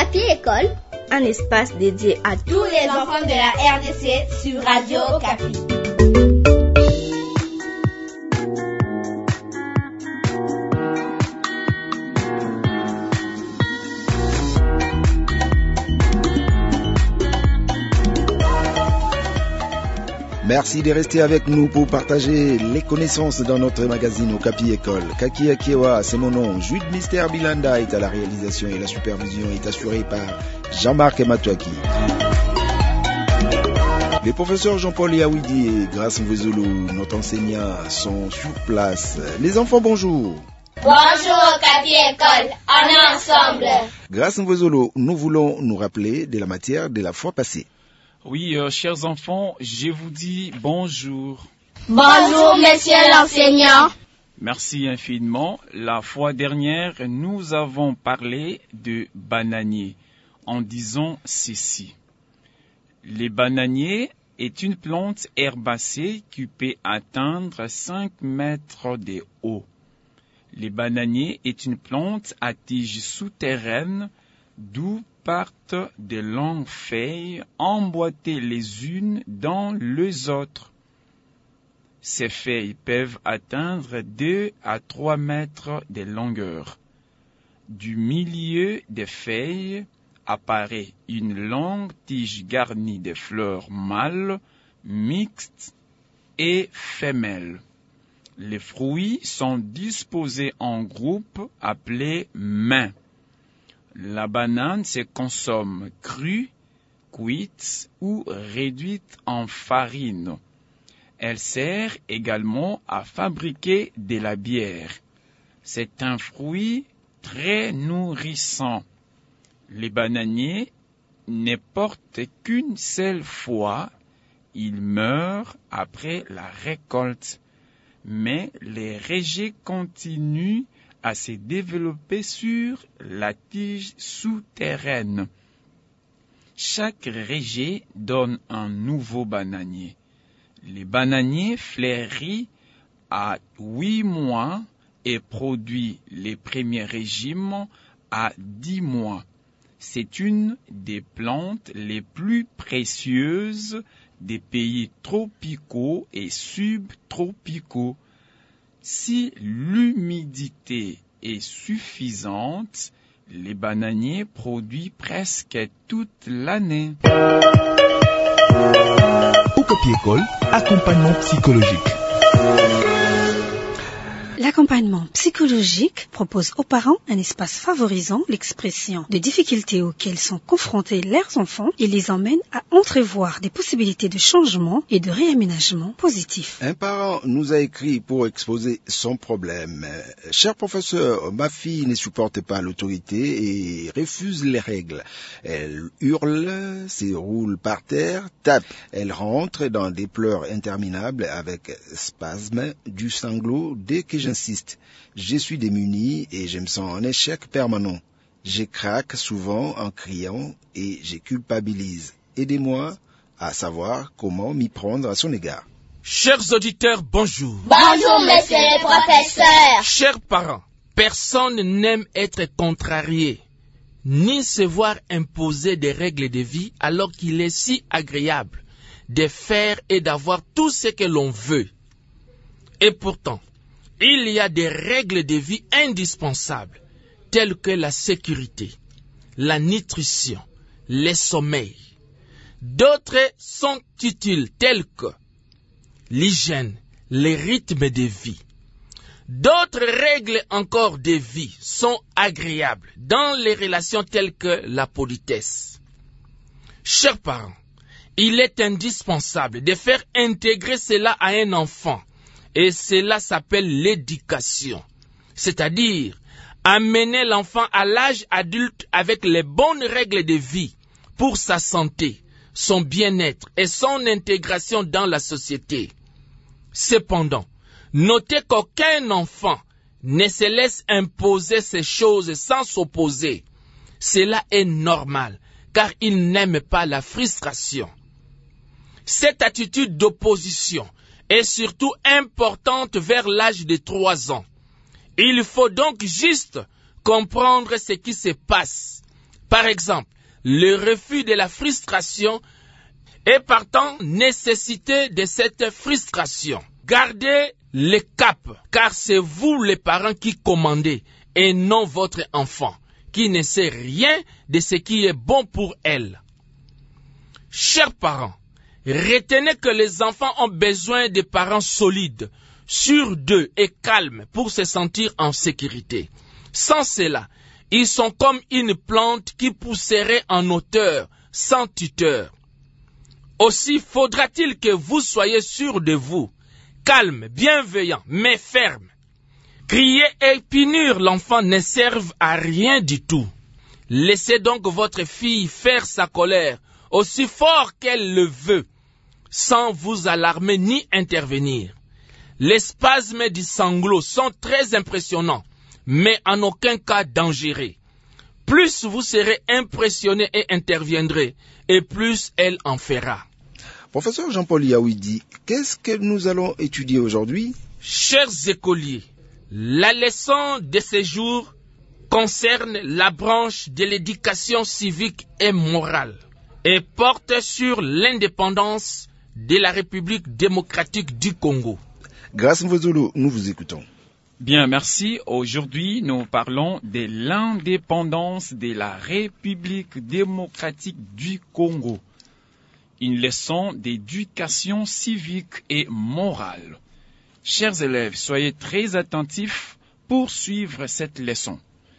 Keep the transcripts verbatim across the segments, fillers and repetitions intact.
Okapi École, un espace dédié à tous les enfants de la R D C sur Radio Okapi. Merci de rester avec nous pour partager les connaissances dans notre magazine Okapi École. Kaki Akewa, c'est mon nom. Jude Mister Bilanda est à la réalisation et la supervision est assurée par Jean-Marc Matouaki. Les professeurs Jean-Paul Yaoudi et Grace Mvezolo, notre enseignant, sont sur place. Les enfants, bonjour. Bonjour Okapi École, on est ensemble. Grace Mvezolo, nous voulons nous rappeler de la matière de la fois passée. Oui, euh, chers enfants, je vous dis bonjour. Bonjour, monsieur l'enseignant. Merci infiniment. La fois dernière, nous avons parlé de bananiers en disant ceci. Les bananiers est une plante herbacée qui peut atteindre cinq mètres de haut. Les bananiers est une plante à tige souterraine d'où partent de longues feuilles emboîtées les unes dans les autres. Ces feuilles peuvent atteindre deux à trois mètres de longueur. Du milieu des feuilles apparaît une longue tige garnie de fleurs mâles, mixtes et femelles. Les fruits sont disposés en groupes appelés mains. La banane se consomme crue, cuite ou réduite en farine. Elle sert également à fabriquer de la bière. C'est un fruit très nourrissant. Les bananiers ne portent qu'une seule fois. Ils meurent après la récolte. Mais les rejets continuent à se développer sur la tige souterraine. Chaque rejet donne un nouveau bananier. Les bananiers fleurissent à huit mois et produisent les premiers régimes à dix mois. C'est une des plantes les plus précieuses des pays tropicaux et subtropicaux. Si l'humidité est suffisante, les bananiers produisent presque toute l'année. Okapi École, accompagnement psychologique. L'accompagnement psychologique propose aux parents un espace favorisant l'expression de difficultés auxquelles sont confrontés leurs enfants et les emmène à entrevoir des possibilités de changement et de réaménagement positifs. Un parent nous a écrit pour exposer son problème. « Cher professeur, ma fille ne supporte pas l'autorité et refuse les règles. Elle hurle, se roule par terre, tape. Elle rentre dans des pleurs interminables avec spasme du sanglot dès que je J'insiste, je suis démuni et je me sens en échec permanent. Je craque souvent en criant et je culpabilise. Aidez-moi à savoir comment m'y prendre à son égard. » Chers auditeurs, bonjour. Bonjour, monsieur le professeur. Chers parents, personne n'aime être contrarié, ni se voir imposer des règles de vie alors qu'il est si agréable de faire et d'avoir tout ce que l'on veut. Et pourtant, il y a des règles de vie indispensables, telles que la sécurité, la nutrition, le sommeil. D'autres sont utiles, telles que l'hygiène, les rythmes de vie. D'autres règles encore de vie sont agréables dans les relations telles que la politesse. Chers parents, il est indispensable de faire intégrer cela à un enfant. Et cela s'appelle l'éducation, c'est-à-dire amener l'enfant à l'âge adulte avec les bonnes règles de vie pour sa santé, son bien-être et son intégration dans la société. Cependant, notez qu'aucun enfant ne se laisse imposer ces choses sans s'opposer. Cela est normal, car il n'aime pas la frustration. Cette attitude d'opposition est surtout importante vers l'âge de trois ans. Il faut donc juste comprendre ce qui se passe, Par exemple, le refus de la frustration est partant nécessité de cette frustration. Gardez le cap, car c'est vous les parents qui commandez et non votre enfant, qui ne sait rien de ce qui est bon pour elle. Chers parents, retenez que les enfants ont besoin de parents solides, sûrs d'eux et calmes pour se sentir en sécurité. Sans cela, ils sont comme une plante qui pousserait en hauteur, sans tuteur. Aussi faudra-t-il que vous soyez sûrs de vous, calmes, bienveillants, mais fermes. Crier et punir l'enfant ne servent à rien du tout. Laissez donc votre fille faire sa colère aussi fort qu'elle le veut, sans vous alarmer ni intervenir. Les spasmes du sanglot sont très impressionnants, mais en aucun cas dangereux. Plus vous serez impressionné et interviendrez, et plus elle en fera. Professeur Jean-Paul Yaoudi, qu'est-ce que nous allons étudier aujourd'hui? Chers écoliers, la leçon de ce jour concerne la branche de l'éducation civique et morale et porte sur l'indépendance de la République démocratique du Congo. Grâce Mvozolo, nous vous écoutons. Bien, merci. Aujourd'hui, nous parlons de l'indépendance de la République démocratique du Congo. Une leçon d'éducation civique et morale. Chers élèves, soyez très attentifs pour suivre cette leçon.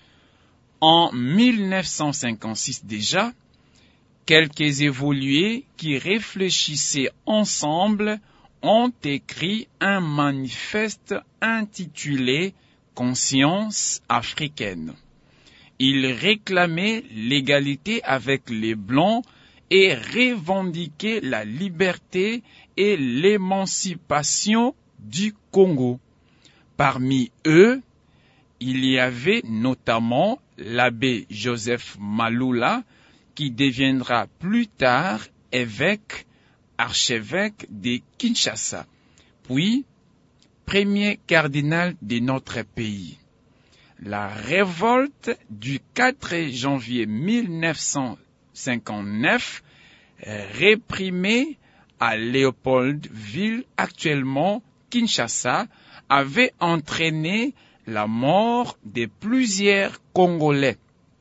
En mille neuf cent cinquante-six déjà, quelques évolués qui réfléchissaient ensemble ont écrit un manifeste intitulé « Conscience africaine ». Ils réclamaient l'égalité avec les Blancs et revendiquaient la liberté et l'émancipation du Congo. Parmi eux, il y avait notamment l'abbé Joseph Malula, qui deviendra plus tard évêque, archevêque de Kinshasa, puis premier cardinal de notre pays. La révolte du quatre janvier mille neuf cent cinquante-neuf, réprimée à Léopoldville, actuellement Kinshasa, avait entraîné la mort de plusieurs Congolais.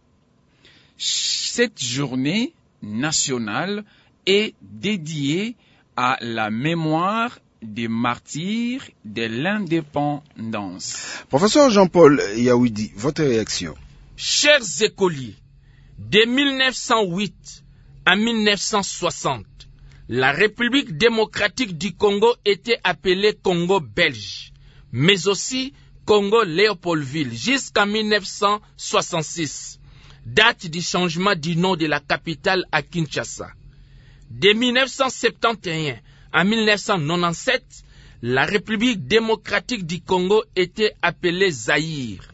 Cette journée nationale est dédiée à la mémoire des martyrs de l'indépendance. Professeur Jean-Paul Yaoudi, votre réaction? Chers écoliers, de mille neuf cent huit à mille neuf cent soixante, la République démocratique du Congo était appelée Congo belge, mais aussi Congo Léopoldville jusqu'en mille neuf cent soixante-six, date du changement du nom de la capitale à Kinshasa. De mille neuf cent soixante et un à mille neuf cent quatre-vingt-dix-sept, la République démocratique du Congo était appelée Zaïre.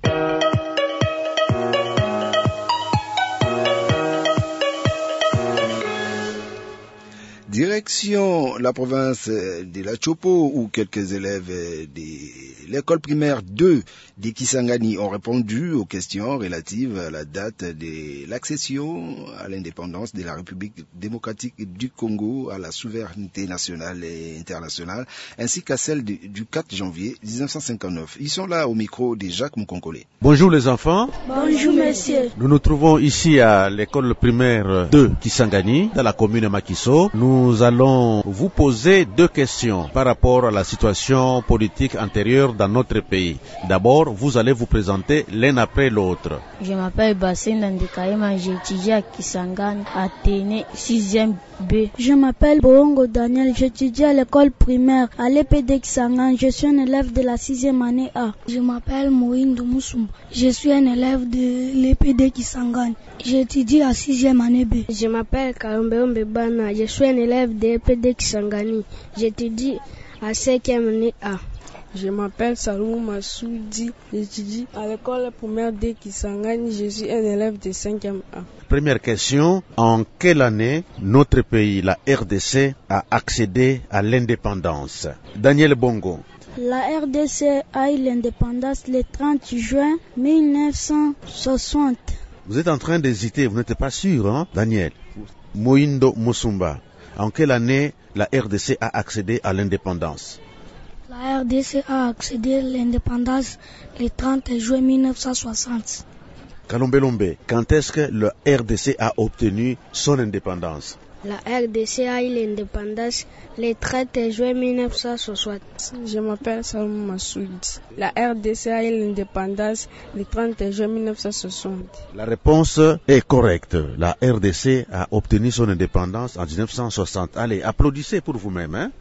Direction la province de la Chopo, où quelques élèves de l'école primaire deux de Kisangani ont répondu aux questions relatives à la date de l'accession à l'indépendance de la République démocratique du Congo, à la souveraineté nationale et internationale, ainsi qu'à celle de, du quatre janvier mille neuf cent cinquante-neuf. Ils sont là au micro de Jacques Moukonkole. Bonjour les enfants. Bonjour monsieur. Nous nous trouvons ici à l'école primaire deux Kisangani, dans la commune Makiso. Nous Nous allons vous poser deux questions par rapport à la situation politique antérieure dans notre pays. D'abord, vous allez vous présenter l'un après l'autre. Je m'appelle Bassin Ndikaima, j'étudie à Kisangani, Athénée, sixième B. Je m'appelle Boongo Daniel, j'étudie à l'école primaire à l'E P D Kisangani, je suis un élève de la sixième année A. Je m'appelle Moïne Moussoum, je suis un élève de l'E P D Kisangani, j'étudie à sixième année B. Je m'appelle Kalombeombe Bana, je suis un élève de l'E P D Kisangani, j'étudie à cinquième année A. Je m'appelle Salou Massoudi, j'étudie à l'école primaire de Kisangani, je suis un élève de cinquième A. Première question, en quelle année notre pays, la R D C, a accédé à l'indépendance? Daniel Bongo. La R D C a eu l'indépendance le trente juin mille neuf cent soixante. Vous êtes en train d'hésiter, vous n'êtes pas sûr, hein, Daniel? Moindo Musumba, en quelle année la R D C a accédé à l'indépendance? La R D C a accédé à l'indépendance le trente juin mille neuf cent soixante. Kalombelombe, quand est-ce que le R D C a obtenu son indépendance? La R D C a eu l'indépendance le trente juin mille neuf cent soixante. Je m'appelle Salomon Massoudi. La R D C a eu l'indépendance le trente juin mille neuf cent soixante. La réponse est correcte. La R D C a obtenu son indépendance en dix-neuf cent soixante. Allez, applaudissez pour vous-même, hein?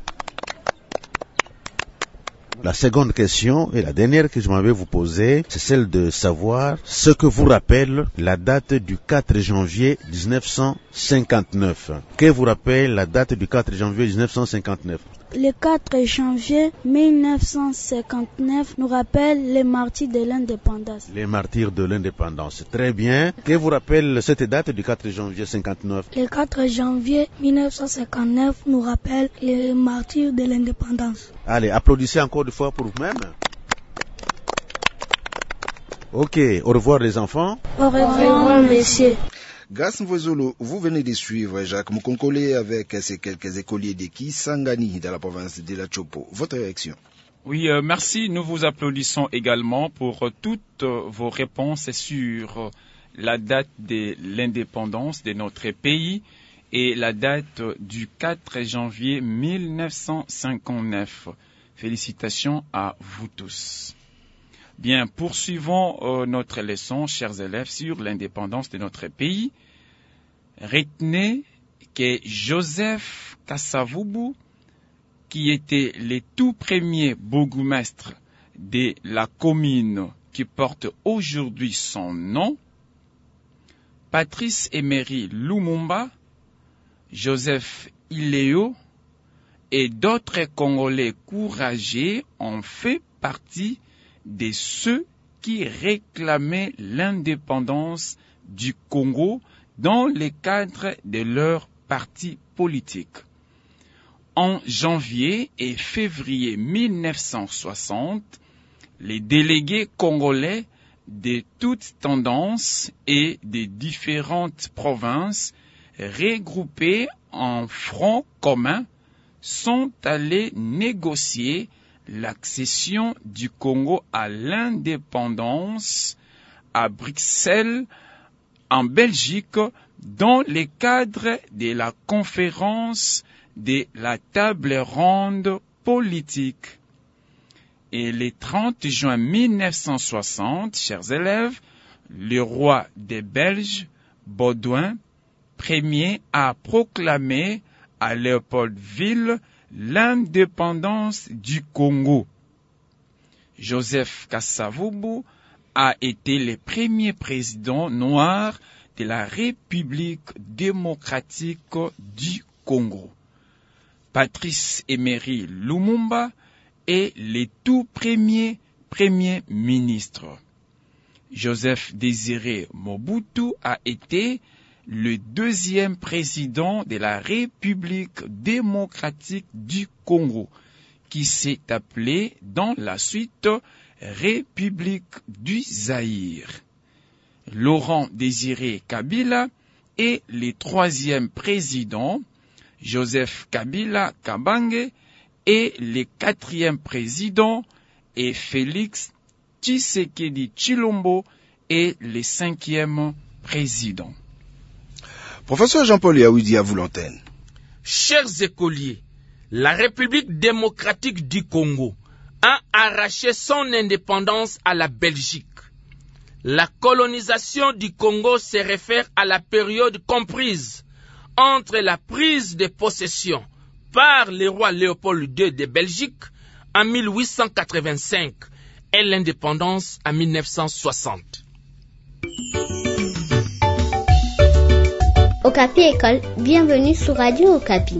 La seconde question et la dernière que je m'avais vous poser, c'est celle de savoir ce que vous rappelle la date du quatre janvier dix-neuf cent cinquante-neuf. Que vous rappelle la date du quatre janvier dix-neuf cent cinquante-neuf? Le quatre janvier mille neuf cent cinquante-neuf nous rappelle les martyrs de l'indépendance. Les martyrs de l'indépendance. Très bien. Que vous rappelle cette date du quatre janvier cinquante-neuf? Le quatre janvier mille neuf cent cinquante-neuf nous rappelle les martyrs de l'indépendance. Allez, applaudissez encore une fois pour vous-même. Ok, au revoir les enfants. Au revoir, messieurs. Grâce Mvozolo, vous venez de suivre Jacques Moukonkole avec ces quelques écoliers de Kisangani dans la province de la Chopo. Votre réaction? Oui, euh, merci. Nous vous applaudissons également pour euh, toutes euh, vos réponses sur euh, la date de l'indépendance de notre pays et la date euh, du quatre janvier mille neuf cent cinquante-neuf. Félicitations à vous tous. Bien, poursuivons euh, notre leçon, chers élèves, sur l'indépendance de notre pays. Retenez que Joseph Kasavubu, qui était le tout premier bourgmestre de la commune qui porte aujourd'hui son nom, Patrice Emery Lumumba, Joseph Iléo et d'autres Congolais courageux ont fait partie de ceux qui réclamaient l'indépendance du Congo dans le cadre de leur parti politique. En janvier et février mille neuf cent soixante, les délégués congolais de toutes tendances et des différentes provinces regroupés en front commun sont allés négocier l'accession du Congo à l'indépendance à Bruxelles, en Belgique, dans le cadre de la conférence de la table ronde politique. Et le trente juin mille neuf cent soixante, chers élèves, le roi des Belges, Baudouin, premier, a proclamé à Léopoldville l'indépendance du Congo. Joseph Kasavubu a été le premier président noir de la République démocratique du Congo. Patrice Emery Lumumba est le tout premier premier ministre. Joseph Désiré Mobutu a été le deuxième président de la République démocratique du Congo, qui s'est appelé dans la suite République du Zaïre. Laurent Désiré Kabila est le troisième président, Joseph Kabila Kabange est le quatrième président et Félix Tshisekedi Tshilombo est le cinquième président. Professeur Jean-Paul Yaoudi à vous l'antenne. Chers écoliers, la République démocratique du Congo a arraché son indépendance à la Belgique. La colonisation du Congo se réfère à la période comprise entre la prise de possession par le roi Léopold deux de Belgique en mille huit cent quatre-vingt-cinq et l'indépendance en mille neuf cent soixante. Okapi École, bienvenue sur Radio Okapi.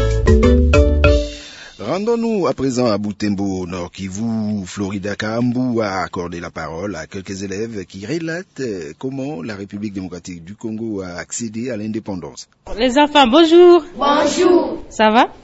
Rendons-nous à présent à Butembo, Nord Kivu. Florida Kaambou a accordé la parole à quelques élèves qui relatent comment la République démocratique du Congo a accédé à l'indépendance. Les enfants, bonjour. Bonjour. Ça va?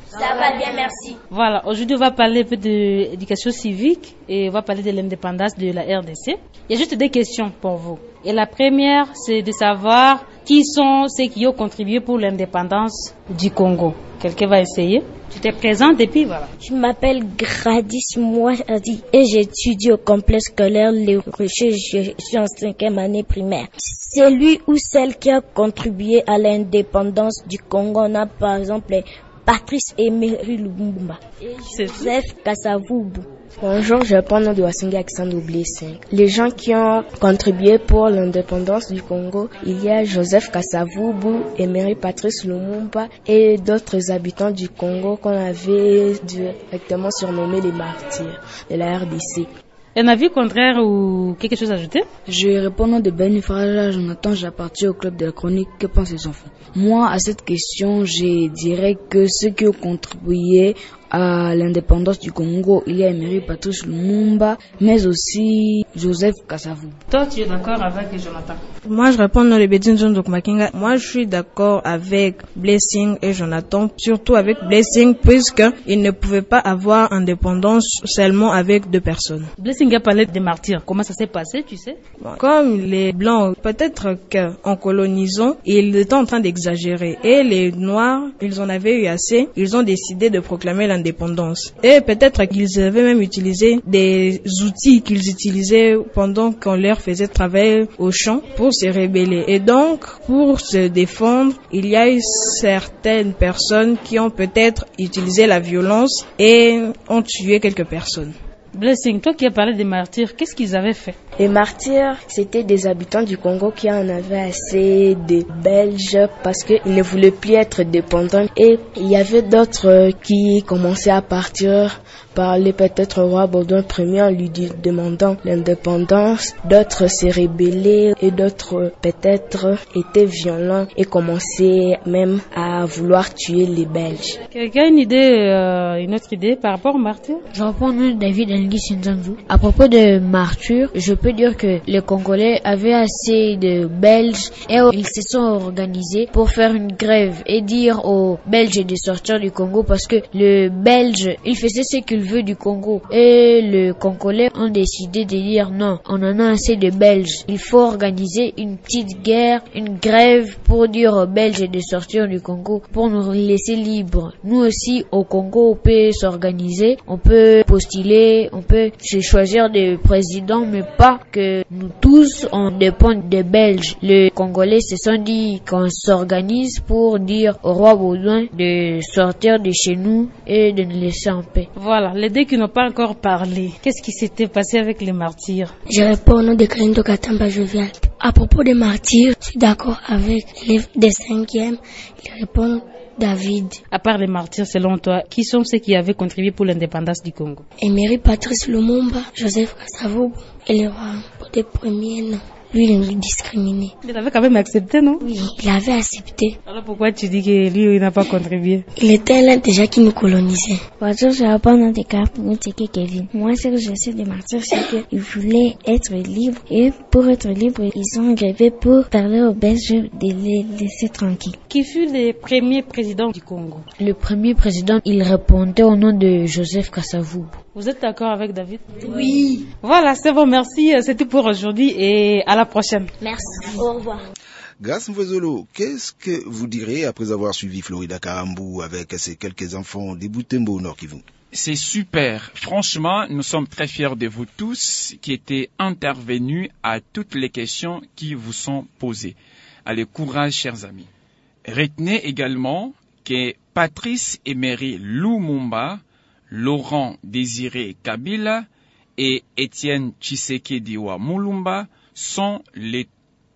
Ça va bien, merci. Voilà, aujourd'hui on va parler un peu de l'éducation civique et on va parler de l'indépendance de la R D C. Il y a juste deux questions pour vous. Et la première, c'est de savoir qui sont ceux qui ont contribué pour l'indépendance du Congo. Quelqu'un va essayer. Tu te présentes et puis voilà. Je m'appelle Gradis Mouadi et j'étudie au complexe scolaire Les Rochers. Je suis en cinquième année primaire. C'est lui ou celle qui a contribué à l'indépendance du Congo. On a par exemple Patrice Emery Lumumba et Joseph Kasavubu. Bonjour, je prends le nom de Wasinga Alexandre Blessing. Les gens qui ont contribué pour l'indépendance du Congo, il y a Joseph Kasavubu, Emery Patrice Lumumba et d'autres habitants du Congo qu'on avait directement surnommés les martyrs de la R D C. Un avis contraire ou quelque chose à ajouter? Je réponds au nom de Ben Farage Jonathan, j'appartiens au club de la chronique. Que pensent les enfants? Moi, à cette question, je dirais que ceux qui ont contribué à l'indépendance du Congo, il y a Emery Patrice Lumumba, mais aussi Joseph Kasavubu. Toi, tu es d'accord avec Jonathan? Moi, je réponds dans le Bédine John Makinga. Moi, je suis d'accord avec Blessing et Jonathan, surtout avec Blessing, puisqu'il ne pouvait pas avoir indépendance seulement avec deux personnes. Blessing a parlé des martyrs. Comment ça s'est passé, tu sais? Bon, comme les Blancs, peut-être qu'en colonisant, ils étaient en train d'exagérer. Et les Noirs, ils en avaient eu assez. Ils ont décidé de proclamer l'indépendance. Et peut-être qu'ils avaient même utilisé des outils qu'ils utilisaient pendant qu'on leur faisait travailler au champ pour se rebeller. Et donc, pour se défendre, il y a eu certaines personnes qui ont peut-être utilisé la violence et ont tué quelques personnes. Blessing, toi qui as parlé des martyrs, qu'est-ce qu'ils avaient fait? Les martyrs, c'était des habitants du Congo qui en avaient assez des Belges parce qu'ils ne voulaient plus être dépendants. Et il y avait d'autres qui commençaient à partir, parler peut-être au roi Baudouin Ier en lui demandant l'indépendance. D'autres se rebellaient et d'autres peut-être étaient violents et commençaient même à vouloir tuer les Belges. Quelqu'un a une idée, euh, une autre idée par rapport aux martyrs? Je reprends le nom de David Alingui Sinzanzu. À propos de martyrs, je peux dire que les Congolais avaient assez de Belges et ils se sont organisés pour faire une grève et dire aux Belges de sortir du Congo parce que le Belge, il faisait ce qu'il veut du Congo et les Congolais ont décidé de dire non, on en a assez de Belges. Il faut organiser une petite guerre, une grève pour dire aux Belges de sortir du Congo pour nous laisser libres. Nous aussi au Congo on peut s'organiser, on peut postuler, on peut se choisir des présidents mais pas que nous tous on dépend des Belges. Les Congolais se sont dit qu'on s'organise pour dire au roi Baudouin de sortir de chez nous et de nous laisser en paix. Voilà, les deux qui n'ont pas encore parlé, qu'est-ce qui s'était passé avec les martyrs? Je réponds au nom de Kalindo Katamba Jovial. À propos des martyrs, je suis d'accord avec l'élève des cinquièmes. Il répond David. À part les martyrs, selon toi, qui sont ceux qui avaient contribué pour l'indépendance du Congo? Emery Patrice Lumumba, Joseph Kasavubu et le roi pour des premiers noms. Lui, il nous discriminait. Il avait quand même accepté, non? Oui, il avait accepté. Alors pourquoi tu dis que lui, il n'a pas contribué? Il était l'un déjà qui nous colonisait. Bonjour, je réponds dans des cas pour nous, c'est Kevin. Moi, ce que je sais des martyrs, c'est qu'ils voulaient être libres. Et pour être libres, ils ont grévé pour parler aux Belges de les laisser tranquilles. Qui fut le premier président du Congo? Le premier président, il répondait au nom de Joseph Kasavubu. Vous êtes d'accord avec David? Oui. Voilà, c'est bon, merci. C'est tout pour aujourd'hui et à la prochaine. Merci. Au revoir. Grace Mvozolo, qu'est-ce que vous direz après avoir suivi Florida Karambou avec ses quelques enfants des Boutembo au Nord Kivu? C'est super. Franchement, nous sommes très fiers de vous tous qui étaient intervenus à toutes les questions qui vous sont posées. Allez, courage, chers amis. Retenez également que Patrice Emery Lumumba, Laurent Désiré Kabila et Étienne Tshisekedi wa Mulumba sont les,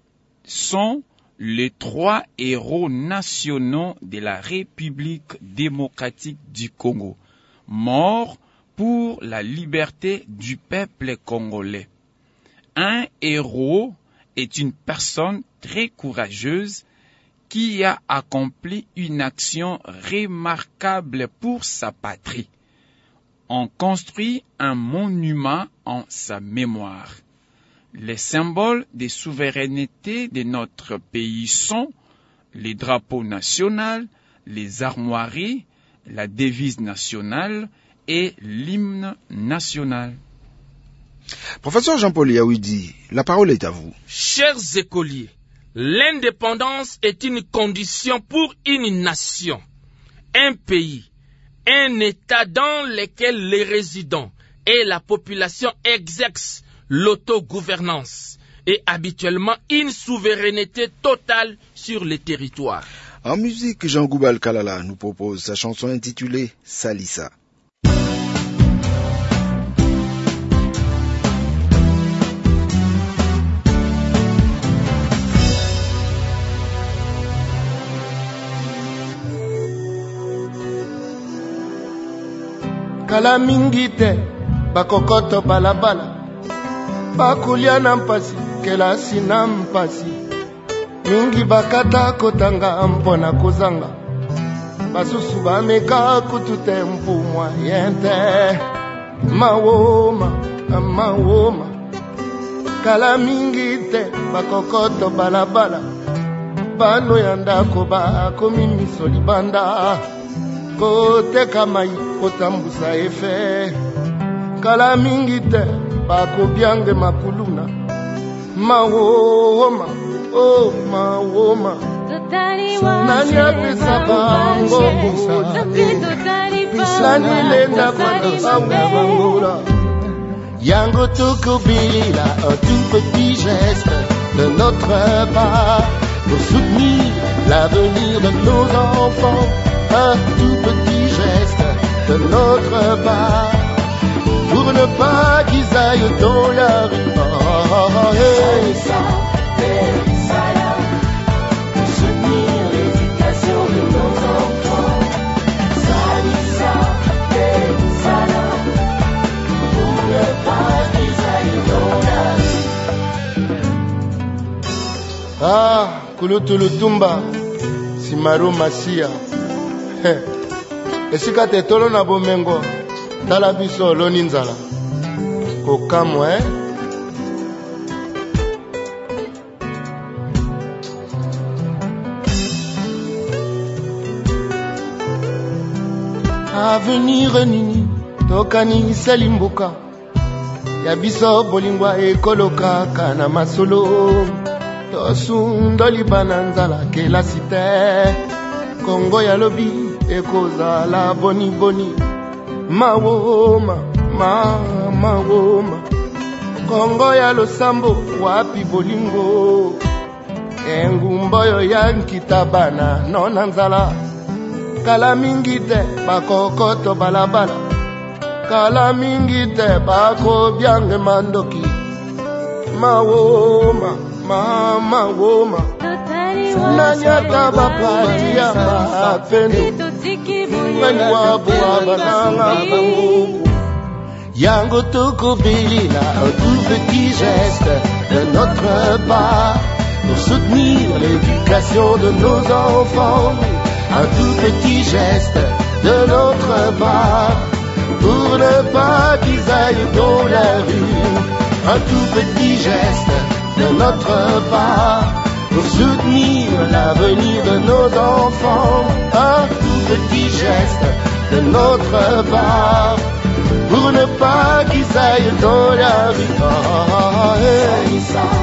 sont les trois héros nationaux de la République démocratique du Congo, morts pour la liberté du peuple congolais. Un héros est une personne très courageuse qui a accompli une action remarquable pour sa patrie. On construit un monument en sa mémoire. Les symboles de souveraineté de notre pays sont les drapeaux nationaux, les armoiries, la devise nationale et l'hymne national. Professeur Jean-Paul Yaoudi, la parole est à vous. Chers écoliers, l'indépendance est une condition pour une nation, un pays, un État dans lequel les résidents et la population exercent l'autogouvernance et habituellement une souveraineté totale sur les territoires. En musique, Jean Goubal Kalala nous propose sa chanson intitulée Salissa. Kala mingi te bakokoto balabala bakulia na mpasi kelasi na mpasi mingi bakata kotanga mpona kozanga basusu bameka kutu te mpumwa yente mawoma mawoma kala mingi te bakokoto balabala bano ya ndako bakomi miso libanda koteka mai kotambusa efe kala mingi te bakobiange makuluna mawoma oh mawoma nani apesa bango busa nani lenda kwanda bangola yango tokobilila un tout petit geste de notre part pour soutenir l'avenir de nos enfants. Un tout petit geste de notre part pour ne pas qu'ils aillent dans la rue. Oh, hey. Pour soutenir l'éducation de nos enfants. Salissa, Salissa, pour ne pas qu'ils aillent dans la rue. Ah, Kulutulutumba, Simaru Masia. Esika te tolo na bomengo tala biso loni nzala kokamwe avenir nini tokani salimbuka ya biso bolingwa ekoloka kana masolo tosundoli bana nzala kelasi te Kongo ya lobi ekoza la boni boni mawoma ma mawoma Kongo ya losambo wapi bolingo engumboyo ya nkitabana nona nzala kala mingi te bakokoto balabala kala mingi te bako byange mandoki mawoma ma mawoma Nanyata bapati ya mapendo Mwani wabu wabananga bangu Yango toko bilila un tout petit geste de notre part Pour soutenir l'éducation de nos enfants Un tout petit geste de notre part Pour ne pas qu'ils aillent dans la rue Un tout petit geste de notre part pour soutenir l'avenir de nos enfants, un tout petit geste de notre part, pour ne pas qu'ils aillent dans la rue. Oh, hey.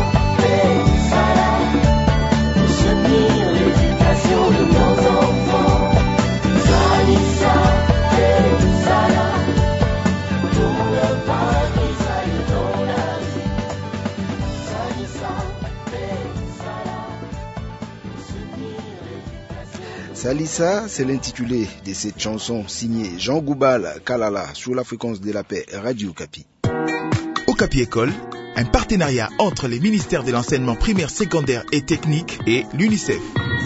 Pour soutenir l'éducation de nos enfants, Salissa, Salissa, pour ne pas qu'ils aillent dans la rue. Salissa. Salissa, c'est l'intitulé de cette chanson signée Jean Goubal Kalala sur la fréquence de la paix Radio Okapi. Okapi École, un partenariat entre les ministères de l'enseignement primaire, secondaire et technique et l'UNICEF.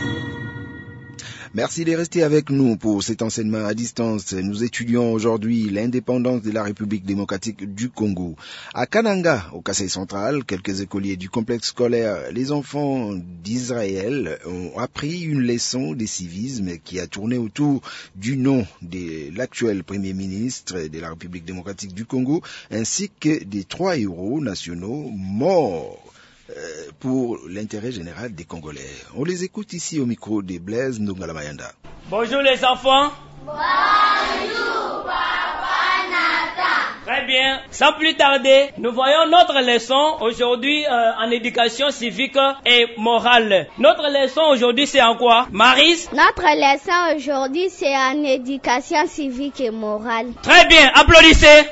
Merci de rester avec nous pour cet enseignement à distance. Nous étudions aujourd'hui l'indépendance de la République démocratique du Congo. À Kananga, au Kasaï central, quelques écoliers du complexe scolaire Les Enfants d'Israël ont appris une leçon de civisme qui a tourné autour du nom de l'actuel Premier ministre de la République démocratique du Congo ainsi que des trois héros nationaux morts pour l'intérêt général des Congolais. On les écoute ici au micro de Blaise Ndongala Mayanda. Bonjour les enfants, Bonjour, Papa Nathan. Très bien. Sans plus tarder, nous voyons notre leçon aujourd'hui euh, en éducation civique et morale. Notre leçon aujourd'hui, c'est en quoi, Maryse? Notre leçon aujourd'hui, c'est en éducation civique et morale. Très bien. Applaudissez.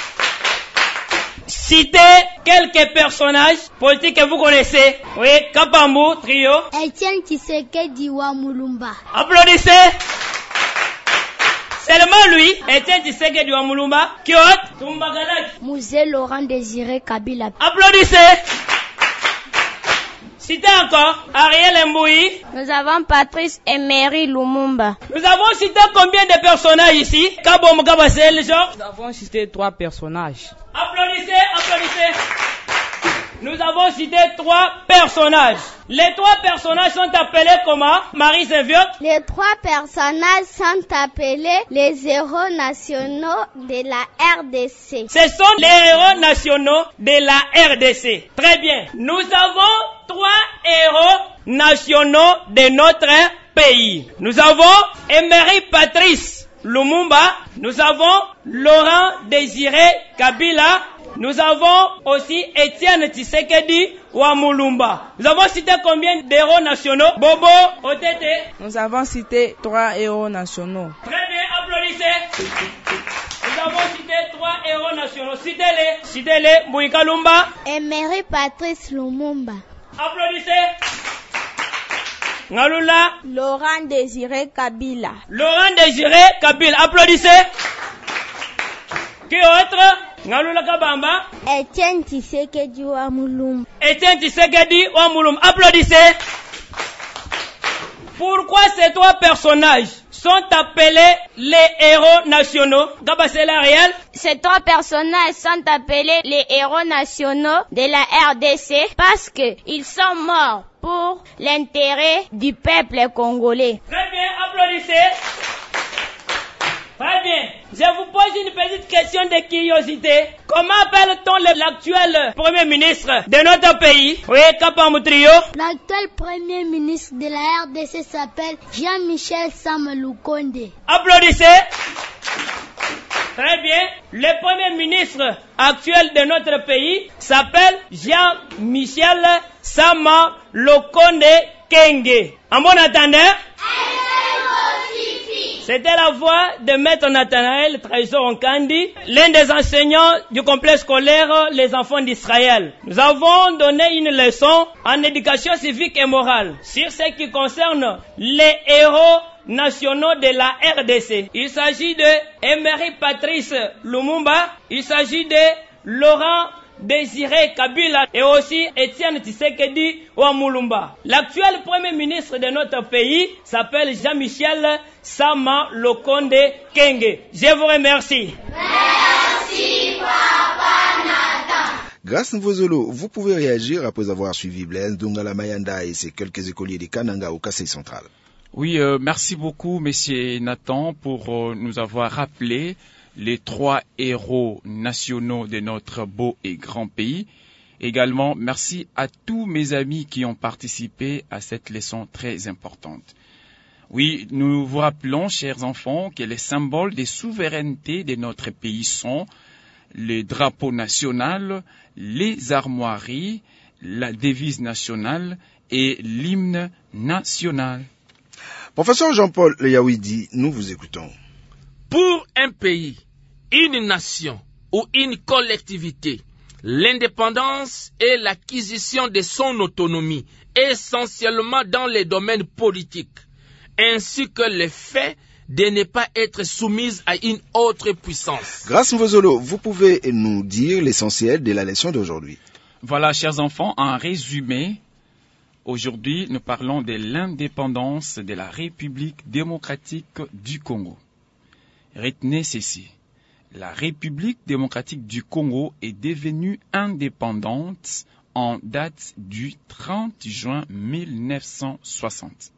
Citez quelques personnages politiques que vous connaissez. Oui, Kapambu, trio. Etienne Tshisekedi wa Mulumba. Applaudissez. Seulement lui, Etienne Tshisekedi wa Mulumba. Qui autre? Tumbagalaki. Musée Laurent Désiré Kabila. Applaudissez. Citez encore Ariel Mbouyi. Nous avons Patrice Emery Lumumba. Nous avons cité combien de personnages ici? Kabom Kabasel, genre? Nous avons cité trois personnages. Applaudissez, applaudissez. Nous avons cité trois personnages. Les trois personnages sont appelés comment, Marie Zéviot? Les trois personnages sont appelés les héros nationaux de la R D C. Ce sont les héros nationaux de la R D C. Très bien. Nous avons trois héros nationaux de notre pays. Nous avons Emery Patrice Lumumba. Nous avons Laurent Désiré Kabila. Nous avons aussi Etienne Tshisekedi wa Mulumba. Nous avons cité combien d'héros nationaux? Bobo, Otete. Nous avons cité trois héros nationaux. Très bien, applaudissez. Nous avons cité trois héros nationaux. Citez-les. Citez-les. Mbouika Lumba. Emery Patrice Lumumba. Applaudissez. Ngalula. Laurent Désiré Kabila. Laurent Désiré Kabila. Applaudissez. Qui autre? Ngalula Kabamba. Etienne Tshisekedi wa Mulumba. Etienne Tshisekedi wa Mulumba. Applaudissez. Pourquoi ces trois personnages sont appelés les héros nationaux? Gabasela Ariel. Ces trois personnages sont appelés les héros nationaux de la R D C parce que ils sont morts pour l'intérêt du peuple congolais. Très bien, applaudissez. Très bien. Je vous pose une petite question de curiosité. Comment appelle-t-on l'actuel Premier ministre de notre pays? Oui, Kapamutrio. L'actuel Premier ministre de la R D C s'appelle Jean-Michel Sama Lukonde. Applaudissez. Très bien. Le Premier ministre actuel de notre pays s'appelle Jean-Michel Sama Lukonde Kenge. En bon entendeur? C'était la voix de Maître Nathanaël Trésor Nkandi, l'un des enseignants du complexe scolaire Les Enfants d'Israël. Nous avons donné une leçon en éducation civique et morale sur ce qui concerne les héros nationaux de la R D C. Il s'agit de Emery Patrice Lumumba, il s'agit de Laurent Désiré Kabila et aussi Etienne Tshisekedi wa Mulumba. L'actuel premier ministre de notre pays s'appelle Jean-Michel Sama Lukonde Kenge. Je vous remercie. Merci, Papa Nathan. Grâce à Vozolo, vous pouvez réagir après avoir suivi Blaise Dungala Mayanda et ses quelques écoliers de Kananga au Kassai central. Oui, euh, merci beaucoup, Monsieur Nathan, pour euh, nous avoir rappelé les trois héros nationaux de notre beau et grand pays. Également, merci à tous mes amis qui ont participé à cette leçon très importante. Oui, nous vous rappelons, chers enfants, que les symboles des souverainetés de notre pays sont le drapeau national, les armoiries, la devise nationale et l'hymne national. Professeur Jean-Paul Yaoudi, nous vous écoutons. Pour un pays, une nation ou une collectivité, l'indépendance est l'acquisition de son autonomie, essentiellement dans les domaines politiques, ainsi que le fait de ne pas être soumise à une autre puissance. Grâce Mvozolo, vous pouvez nous dire l'essentiel de la leçon d'aujourd'hui. Voilà, chers enfants, en résumé, aujourd'hui, nous parlons de l'indépendance de la République démocratique du Congo. Retenez ceci. La République démocratique du Congo est devenue indépendante en date du trente juin mille neuf cent soixante.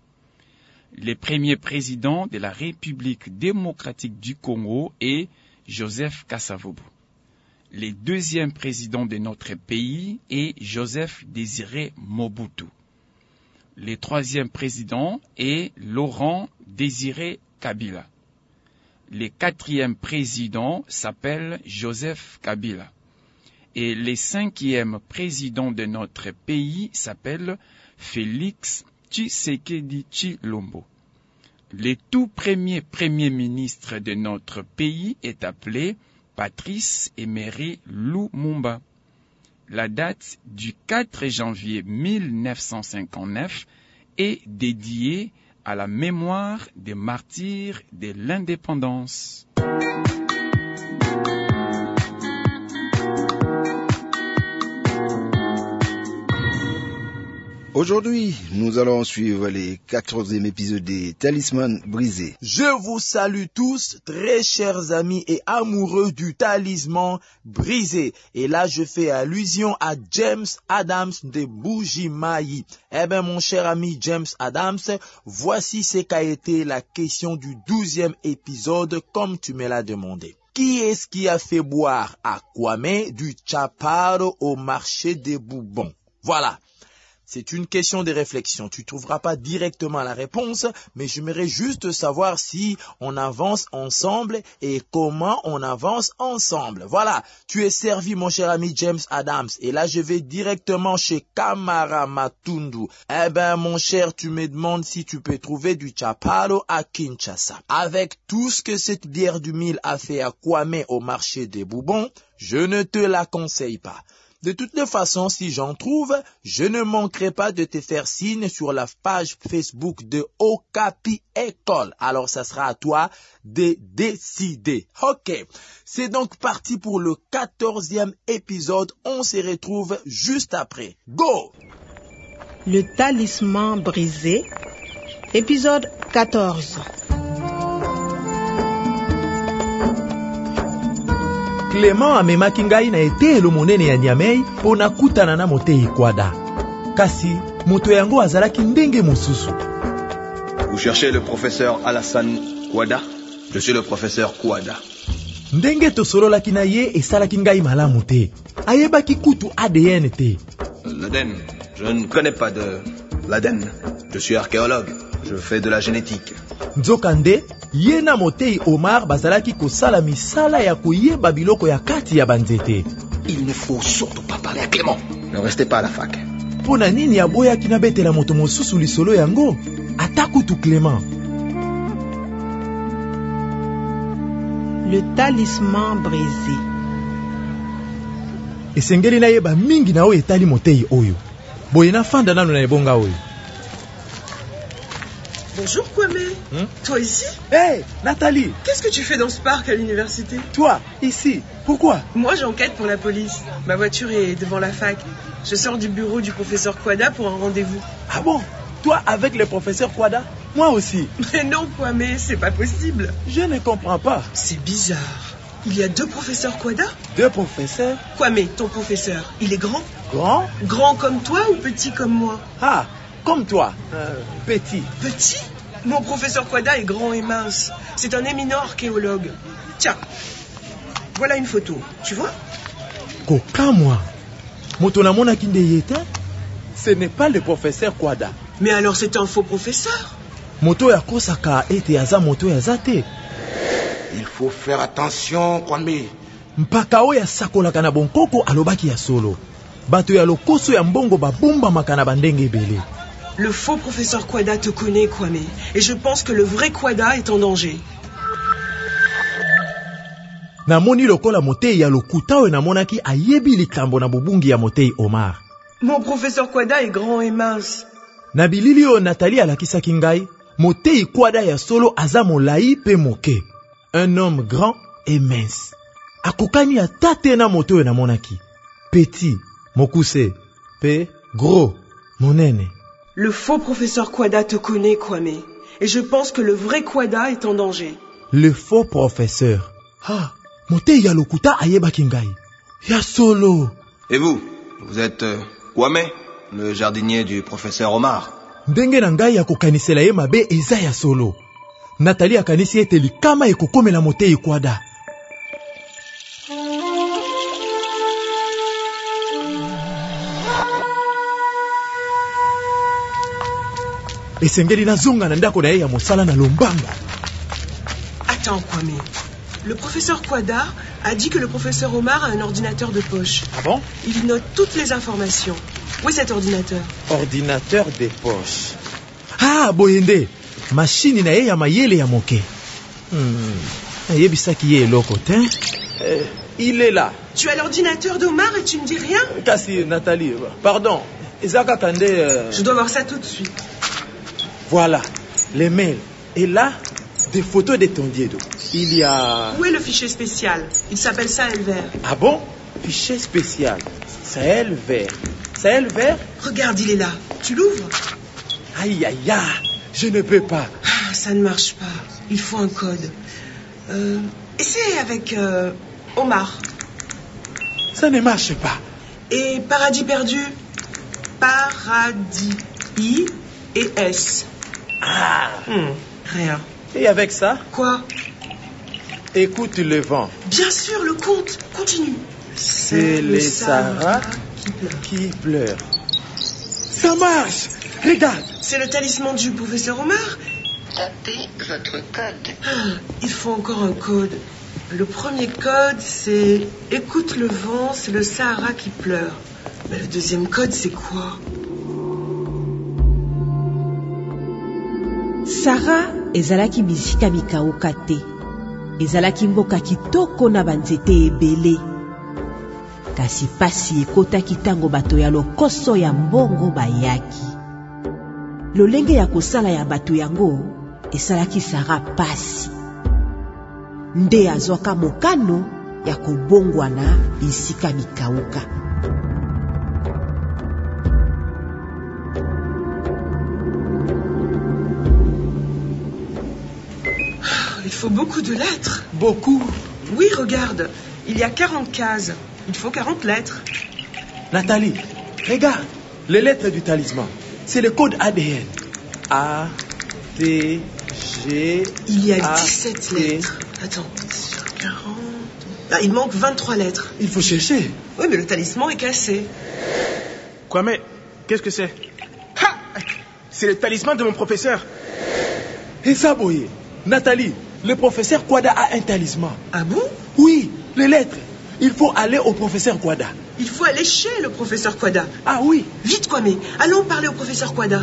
Le premier président de la République démocratique du Congo est Joseph Kasavubu. Le deuxième président de notre pays est Joseph Désiré Mobutu. Le troisième président est Laurent Désiré Kabila. Le quatrième président s'appelle Joseph Kabila. Et le cinquième président de notre pays s'appelle Félix Tshisekedi Tshilombo. Le tout premier premier ministre de notre pays est appelé Patrice Emery Lumumba. La date du quatre janvier mille neuf cent cinquante-neuf est dédiée à la mémoire des martyrs de l'indépendance. Aujourd'hui, nous allons suivre les quatorzième épisode des Talisman brisés. Je vous salue tous, très chers amis et amoureux du Talisman brisé. Et là, je fais allusion à James Adams de Bujimayi. Eh bien, mon cher ami James Adams, voici ce qu'a été la question du douzième épisode, comme tu me l'as demandé. Qui est-ce qui a fait boire à Kwame du Chaparro au marché des Bourbons? Voilà. C'est une question de réflexion. Tu ne trouveras pas directement la réponse, mais j'aimerais juste savoir si on avance ensemble et comment on avance ensemble. Voilà, tu es servi, mon cher ami James Adams. Et là, je vais directement chez Kamara Matundu. Eh ben, mon cher, tu me demandes si tu peux trouver du Chaparro à Kinshasa. Avec tout ce que cette bière du mille a fait à Kwame au marché des Bourbons, je ne te la conseille pas. De toutes les façons, si j'en trouve, je ne manquerai pas de te faire signe sur la page Facebook de Okapi École. Alors, ça sera à toi de décider. Ok, c'est donc parti pour le quatorzième épisode. On se retrouve juste après. Go! Le talisman brisé, épisode quatorze. Clément amemaki ngai na etelo monene ya Niamey mpo nakutana na Motei Kwada. Kasi moto yango azalaki ndenge mosusu. Vous cherchez le professeur Alassane Kwada? Je suis le professeur Kwada. Ndenge tosololaki na ye esalaki ngai malamu te. Ayebaki kutu A D N te. L'A D N? Je ne connais pas de l'A D N. Je suis archéologue. Je fais de la génétique. Nzokande, ye na Motei Omar bazalaki kosala misala ya koyeba biloko ya kati ya banzete. Il ne faut surtout pas parler à Clément. Ne restez pas à la fac. Pona nini aboyaki na betela moto mosusu lisolo yango? Atakutu Clément. Le talisman brisé. Esengeli na yeba mingi na o etali Motei oyo. Boye na fanda nanu na ebonga oyo. Bonjour Kwame, hmm? Toi ici? Hé, hey, Nathalie! Qu'est-ce que tu fais dans ce parc à l'université? Toi, ici, pourquoi? Moi j'enquête pour la police. Ma voiture est devant la fac. Je sors du bureau du professeur Kwada pour un rendez-vous. Ah bon? Toi avec le professeur Kwada? Moi aussi. Mais non Kwame, c'est pas possible. Je ne comprends pas. C'est bizarre. Il y a deux professeurs Kwada? Deux professeurs? Kwame, ton professeur, il est grand? Grand? Grand comme toi ou petit comme moi? Ah, comme toi, euh, petit. Petit? Mon professeur Kwada est grand et mince. C'est un éminent archéologue. Tiens, voilà une photo. Tu vois? Koka moi. Moto na mona kinde yete? Ce n'est pas le professeur Kwada. Mais alors c'est un faux professeur? Moto ya kosaka ete aza moto ya zate. Il faut faire attention, Kwame. Mpaka o ya sakolaka na bonkoko alobaki ya solo. Bato ya lokoso ya mbongo babomba makana bandenge ebele. Le faux professeur Kwada te connaît, Kwame. Et je pense que le vrai Kwada est en danger. Namoni lokola Motei ya lokuta oyo namonaki ayebi likambo na bobungi ya Motei Omar. Mon professeur Kwada est grand et mince. Na bilili oyo Nathalie alakisaki ngai, Motei Kwada ya solo aza molai pe moke. Un homme grand et mince. Akokani ata te na moto oyo namonaki. Petit, mokuse, pe gros, monene. Le faux professeur Kwada te connaît, Kwame. Et je pense que le vrai Kwada est en danger. Le faux professeur. Ah, Motei ya lokuta ayebaki ngai. Ya solo. Et vous? Vous êtes euh, Kwame, le jardinier du professeur Omar. Ndenge na ngai ya kokanisela ye mabe eza ya solo. Nathalie akanisi ete likama ekokomela Motei Kwada. Esengeli na zonga na ndako na ye ya mosala na Lombanga. Attends, Attends, Kwame. Le professeur Kwada a dit que le professeur Omar a un ordinateur de poche. Ah bon? Il note toutes les informations. Où est cet ordinateur? Ordinateur de poche. Ah, Boyende. Machine na ye ya mayele ya moke. Hmm. Ayebisaki ye eloko te. Euh, il est là. Tu as l'ordinateur d'Omar et tu ne dis rien? Kasi, Nathalie, pardon. Isaka Kande... Euh... Je dois voir ça tout de suite. Voilà, les mails. Et là, des photos de ton Dieu. Il y a... Où est le fichier spécial? Il s'appelle Sahel Vert. Ah bon? Fichier spécial. Sahel Vert. Sahel Vert? Regarde, il est là. Tu l'ouvres? Aïe, aïe, aïe. Je ne peux pas. Ah, ça ne marche pas. Il faut un code. Euh, essaie avec euh, Omar. Ça ne marche pas. Et Paradis perdu? Paradis. I et S. Ah. Hmm, rien. Et avec ça? Quoi? Écoute le vent. Bien sûr, le conte. Continue. C'est le Sahara qui pleure. qui pleure. Ça marche. Regarde. C'est le talisman du professeur Omar. Tapez votre code. Ah, il faut encore un code. Le premier code, c'est « Écoute le vent, c'est le Sahara qui pleure ». Mais le deuxième code, c'est quoi? Sarah ezalaki bisika bikauka te. Ezalaki mboka kitoko na banzete ebele. Kasi pasi ekotaki tango bato ya lokoso ya mbongo bayaki. Lolenge ya kosala ya bato yango esalaki Sarah pasi. Nde azwaka mokano ya kobongwana bisika bikauka. Il faut beaucoup de lettres. Beaucoup? Oui, regarde. Il y a quarante cases. Il faut quarante lettres. Nathalie, regarde. Les lettres du talisman. C'est le code A D N. A, T, G... Il y a A, dix-sept T. lettres. Attends, sur quarante... Ah, il manque vingt-trois lettres. Il faut chercher. Oui, mais le talisman est cassé. Quoi, mais qu'est-ce que c'est? Ha! C'est le talisman de mon professeur. Et ça, Boye, Nathalie, le professeur Kwada a un talisman. Ah bon? Oui, les lettres. Il faut aller au professeur Kwada. Il faut aller chez le professeur Kwada. Ah oui. Vite, Kwame. Allons parler au professeur Kwada.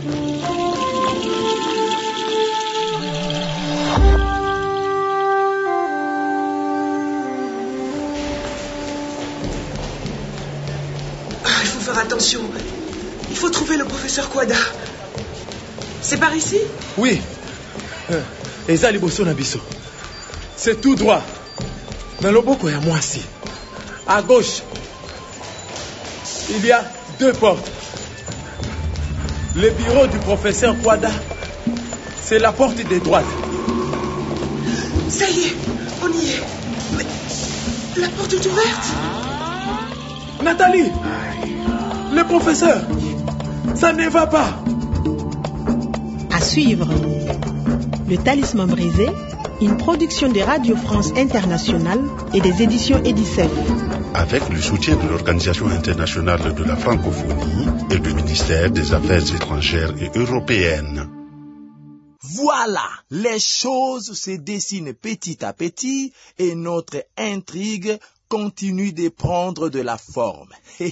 Ah, il faut faire attention. Il faut trouver le professeur Kwada. C'est par ici? Oui. Euh, Eza liboso na biso. C'est tout droit. Dans le boko ya mwasi. À gauche, il y a deux portes. Le bureau du professeur Kwada, c'est la porte de droite. Ça y est, on y est. Mais la porte est ouverte. Nathalie, le professeur, ça ne va pas. À suivre. Le Talisman brisé, une production de Radio France Internationale et des éditions Edicef. Avec le soutien de l'Organisation internationale de la francophonie et du ministère des Affaires étrangères et européennes. Voilà, les choses se dessinent petit à petit et notre intrigue continue de prendre de la forme.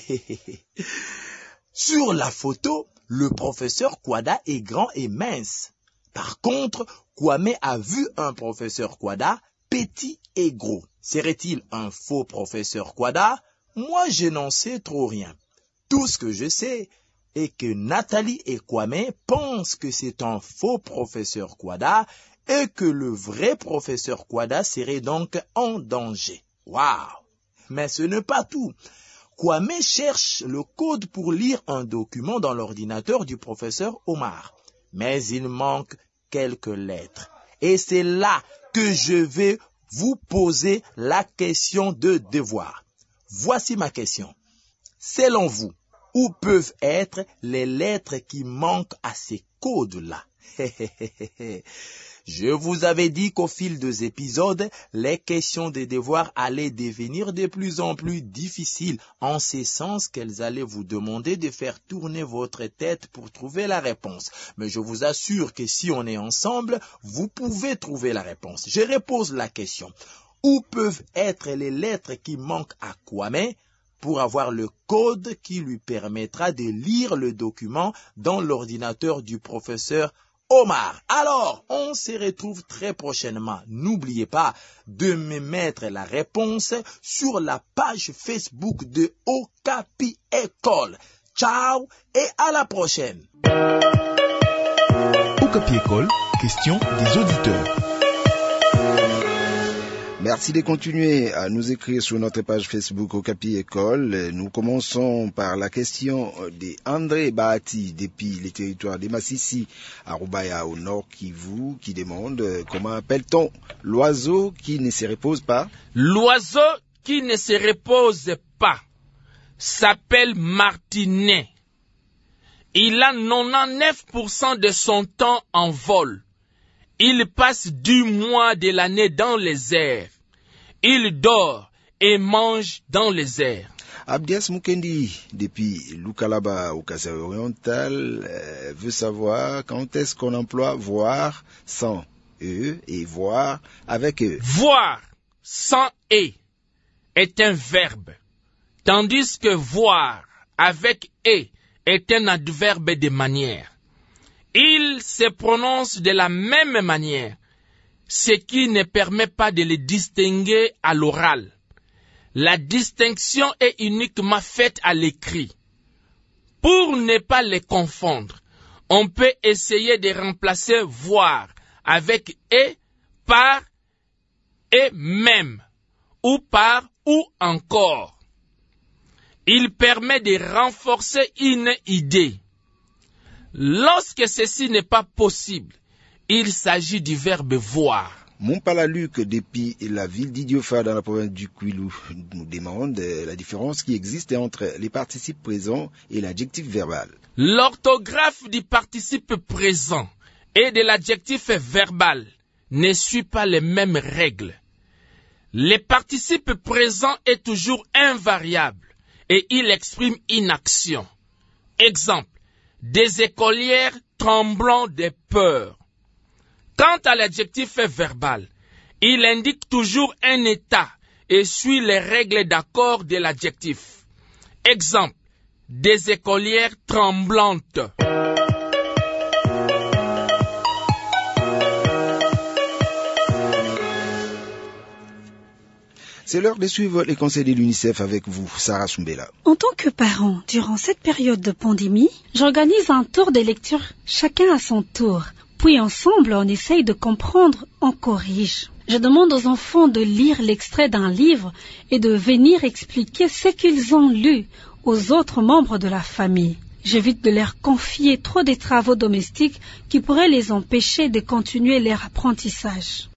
Sur la photo, le professeur Kwada est grand et mince. Par contre, Kwame a vu un professeur Kwada petit et gros. Serait-il un faux professeur Kwada? Moi, je n'en sais trop rien. Tout ce que je sais est que Nathalie et Kwame pensent que c'est un faux professeur Kwada et que le vrai professeur Kwada serait donc en danger. Waouh! Mais ce n'est pas tout. Kwame cherche le code pour lire un document dans l'ordinateur du professeur Omar. Mais il manque quelques lettres. Et c'est là que je vais vous poser la question de devoir. Voici ma question. Selon vous, Où peuvent être les lettres qui manquent à ces codes-là? Je vous avais dit qu'au fil des épisodes, les questions des devoirs allaient devenir de plus en plus difficiles, en ce sens qu'elles allaient vous demander de faire tourner votre tête pour trouver la réponse. Mais je vous assure que si on est ensemble, vous pouvez trouver la réponse. Je repose la question. Où peuvent être les lettres qui manquent à Kwame pour avoir le code qui lui permettra de lire le document dans l'ordinateur du professeur Omar? Alors, on se retrouve très prochainement. N'oubliez pas de me mettre la réponse sur la page Facebook de Okapi École. Ciao et à la prochaine. Okapi École, question des auditeurs. Merci de continuer à nous écrire sur notre page Facebook Okapi École. Nous commençons par la question d'André Bahati depuis les territoires de Massissi à Rubaya au nord Kivu qui demande comment appelle-t-on l'oiseau qui ne se repose pas? L'oiseau qui ne se repose pas s'appelle martinet. Il a quatre-vingt-dix-neuf pour cent de son temps en vol. Il passe du mois de l'année dans les airs. Il dort et mange dans les airs. Abdias Mukendi, depuis Lukalaba au Kasai oriental, euh, veut savoir quand est-ce qu'on emploie voir sans E et voir avec E. Voir sans E est un verbe, tandis que voir avec E est un adverbe de manière. Il se prononce de la même manière, ce qui ne permet pas de les distinguer à l'oral. La distinction est uniquement faite à l'écrit. Pour ne pas les confondre, on peut essayer de remplacer voir avec et par et même, ou par ou encore. Il permet de renforcer une idée. Lorsque ceci n'est pas possible, il s'agit du verbe voir. Mompala Luc, depuis la ville d'Idiofa dans la province du Kwilu, nous demande la différence qui existe entre les participes présents et l'adjectif verbal. L'orthographe du participe présent et de l'adjectif verbal ne suit pas les mêmes règles. Le participe présent est toujours invariable et il exprime une action. Exemple, des écolières tremblant de peur. Quant à l'adjectif verbal, il indique toujours un état et suit les règles d'accord de l'adjectif. Exemple, des écolières tremblantes. C'est l'heure de suivre les conseils de l'UNICEF avec vous, Sarah Soumbela. En tant que parent, durant cette période de pandémie, j'organise un tour de lecture, chacun à son tour. Puis ensemble, on essaye de comprendre, on corrige. Je demande aux enfants de lire l'extrait d'un livre et de venir expliquer ce qu'ils ont lu aux autres membres de la famille. J'évite de leur confier trop de travaux domestiques qui pourraient les empêcher de continuer leur apprentissage.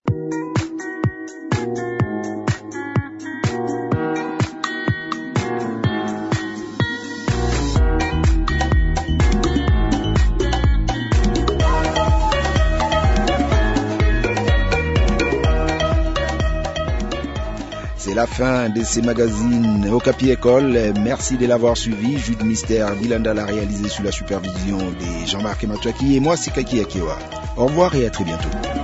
C'est la fin de ces magazines Okapi École. Merci de l'avoir suivi. Jude Mystère, Bilanda l'a réalisé sous la supervision de Jean-Marc Matouaki et moi, c'est Kaki Akewa. Au revoir et à très bientôt.